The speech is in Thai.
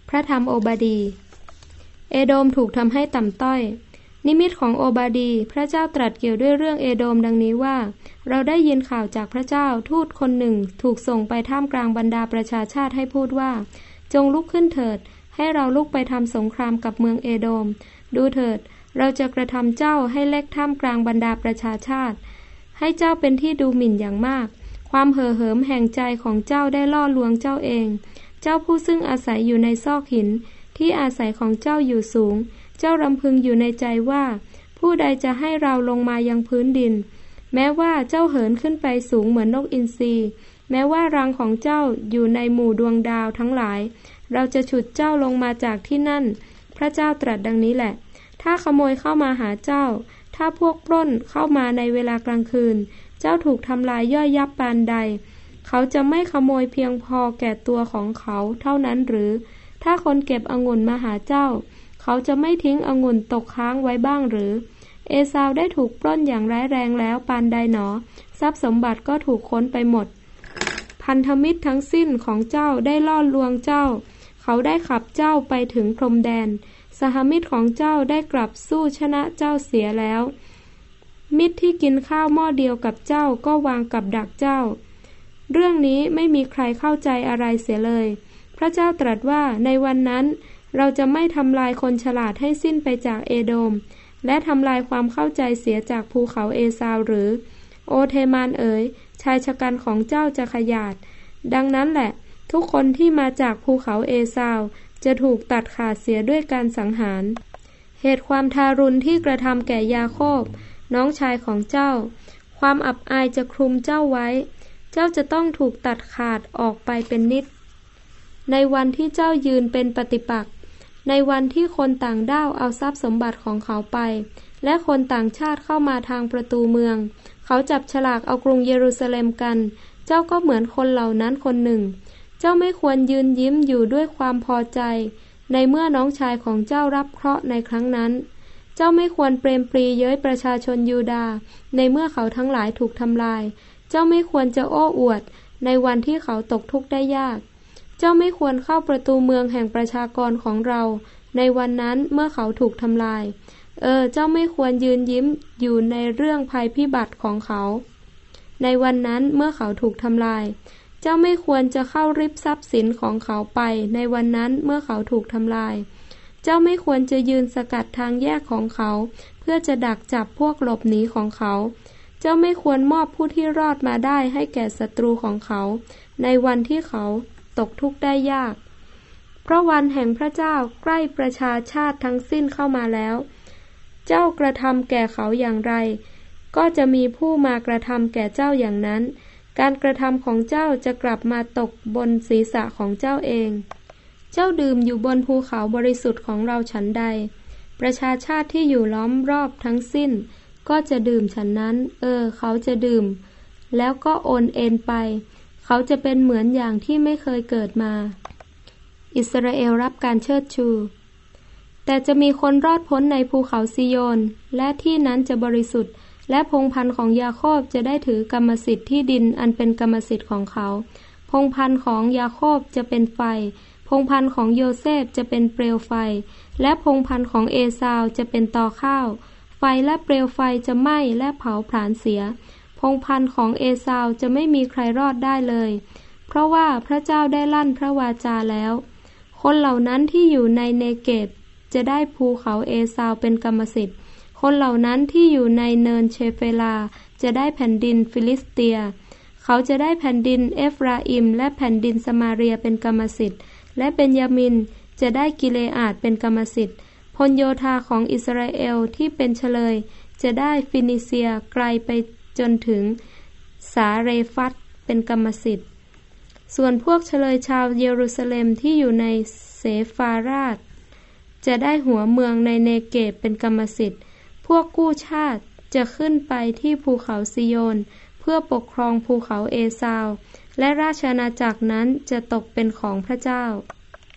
พระธรรมโอบาดีเอโดมถูกทำให้ต่ำต้อยนิมิตของโอบาดีพระเจ้าตรัสเกี่ยวด้วยเรื่องเอโดมดังนี้ว่าเราได้ยินข่าวจากพระเจ้าทูตคนหนึ่งถูกส่งไปท่ามกลางบรรดาประชาชาติให้พูดว่าจงลุกขึ้นเถิดให้เราลุกไปทำสงครามกับเมืองเอโดมดูเถิดเราจะกระทำเจ้าให้เล็กท่ามกลางบรรดาประชาชาติให้เจ้าเป็นที่ดูหมิ่นอย่างมากความเห่อเหิมแห่งใจของเจ้าได้ล่อลวงเจ้าเองเจ้าผู้ซึ่งอาศัยอยู่ในซอกหินที่อาศัยของเจ้าอยู่สูงเจ้ารำพึงอยู่ในใจว่าผู้ใดจะให้เราลงมายังพื้นดินแม้ว่าเจ้าเหินขึ้นไปสูงเหมือนนกอินทรีแม้ว่ารังของเจ้าอยู่ในหมู่ดวงดาวทั้งหลายเราจะฉุดเจ้าลงมาจากที่นั่นพระเจ้าตรัสดังนี้แหละถ้าขโมยเข้ามาหาเจ้าถ้าพวกปล้นเข้ามาในเวลากลางคืนเจ้าถูกทำลายย่อยยับปานใดเขาจะไม่ขโมยเพียงพอแก่ตัวของเขาเท่านั้นหรือถ้าคนเก็บองุ่นมาหาเจ้าเขาจะไม่ทิ้งองุ่นตกค้างไว้บ้างหรือเอซาวได้ถูกปล้นอย่างร้ายแรงแล้วปานใดหนอทรัพย์สมบัติก็ถูกค้นไปหมดพันธมิตรทั้งสิ้นของเจ้าได้ล่อลวงเจ้าเขาได้ขับเจ้าไปถึงพรมแดนสหมิตรของเจ้าได้กลับสู้ชนะเจ้าเสียแล้วมิตรที่กินข้าวหม้อเดียวกับเจ้าก็วางกับดักเจ้าเรื่องนี้ไม่มีใครเข้าใจอะไรเสียเลยพระเจ้าตรัสว่าในวันนั้นเราจะไม่ทำลายคนฉลาดให้สิ้นไปจากเอโดมและทำลายความเข้าใจเสียจากภูเขาเอซาวหรือโอเทมานเอ๋ยชายชะกันของเจ้าจะขยาดดังนั้นแหละทุกคนที่มาจากภูเขาเอซาวจะถูกตัดขาดเสียด้วยการสังหารเหตุความทารุณที่กระทำแก่ยาโคบน้องชายของเจ้าความอับอายจะคลุมเจ้าไว้เจ้าจะต้องถูกตัดขาดออกไปเป็นนิดในวันที่เจ้ายืนเป็นปฏิปักษ์ในวันที่คนต่างด้าวเอาทรัพย์สมบัติของเขาไปและคนต่างชาติเข้ามาทางประตูเมืองเขาจับฉลากเอากรุงเยรูซาเล็มกันเจ้าก็เหมือนคนเหล่านั้นคนหนึ่งเจ้าไม่ควรยืนยิ้มอยู่ด้วยความพอใจในเมื่อน้องชายของเจ้ารับเคราะห์ในครั้งนั้นเจ้าไม่ควรเปรมปรีเย้ยประชาชนยูดาห์ในเมื่อเขาทั้งหลายถูกทำลายเจ้าไม่ควรจะโอ้อวดในวันที่เขาตกทุกข์ได้ยากเจ้าไม่ควรเข้าประตูเมืองแห่งประชากรของเราในวันนั้นเมื่อเขาถูกทำลายเจ้าไม่ควรยืนยิ้มอยู่ในเรื่องภัยพิบัติของเขาในวันนั้นเมื่อเขาถูกทำลายเจ้าไม่ควรจะเข้าริบทรัพย์สินของเขาไปในวันนั้นเมื่อเขาถูกทำลายเจ้าไม่ควรจะยืนสกัดทางแยกของเขาเพื่อจะดักจับพวกหลบหนีของเขาเจ้าไม่ควรมอบผู้ที่รอดมาได้ให้แก่ศัตรูของเขาในวันที่เขาตกทุกข์ได้ยากเพราะวันแห่งพระเจ้าใกล้ประชาชาติทั้งสิ้นเข้ามาแล้วเจ้ากระทำแก่เขาอย่างไรก็จะมีผู้มากระทำแก่เจ้าอย่างนั้นการกระทำของเจ้าจะกลับมาตกบนศีรษะของเจ้าเองเจ้าดื่มอยู่บนภูเขาบริสุทธิ์ของเราฉันใดประชาชาติที่อยู่ล้อมรอบทั้งสิ้นก็จะดื่มฉันนั้นเขาจะดื่มแล้วก็โอนเอ็นไปเขาจะเป็นเหมือนอย่างที่ไม่เคยเกิดมาอิสราเอลรับการเชิดชูแต่จะมีคนรอดพ้นในภูเขาซิโยนและที่นั้นจะบริสุทธิ์และพงศ์พันธุ์ของยาโคบจะได้ถือกรรมสิทธิ์ที่ดินอันเป็นกรรมสิทธิ์ของเขาพงศ์พันธุ์ของยาโคบจะเป็นไฟพงศ์พันธุ์ของโยเซฟจะเป็นเปลวไฟและพงศ์พันธุ์ของเอซาวจะเป็นตอข้าวไฟและเปลวไฟจะไหม้และเผาผลาญเสียพงศ์พันธุ์ของเอซาวจะไม่มีใครรอดได้เลยเพราะว่าพระเจ้าได้ลั่นพระวาจาแล้วคนเหล่านั้นที่อยู่ในเนเกบจะได้ภูเขาเอซาวเป็นกรรมสิทธิ์คนเหล่านั้นที่อยู่ในเนินเชเฟลาจะได้แผ่นดินฟิลิสเตียเขาจะได้แผ่นดินเอฟราอิมและแผ่นดินสมาเรียเป็นกรรมสิทธิ์และเบนยามินจะได้กิเลอาดเป็นกรรมสิทธิ์พลโยธาของอิสราเอลที่เป็นเฉลยจะได้ฟินิเซียไกลไปจนถึงสาเรฟัตเป็นกรรมสิทธิ์ส่วนพวกเฉลยชาวเยรูซาเล็มที่อยู่ในเสฟาราดจะได้หัวเมืองในเนเกบเป็นกรรมสิทธิ์พวกกู้ชาติจะขึ้นไปที่ภูเขาซิโยนเพื่อปกครองภูเขาเอซาวและราชอาณาจักรนั้นจะตกเป็นของพระเจ้า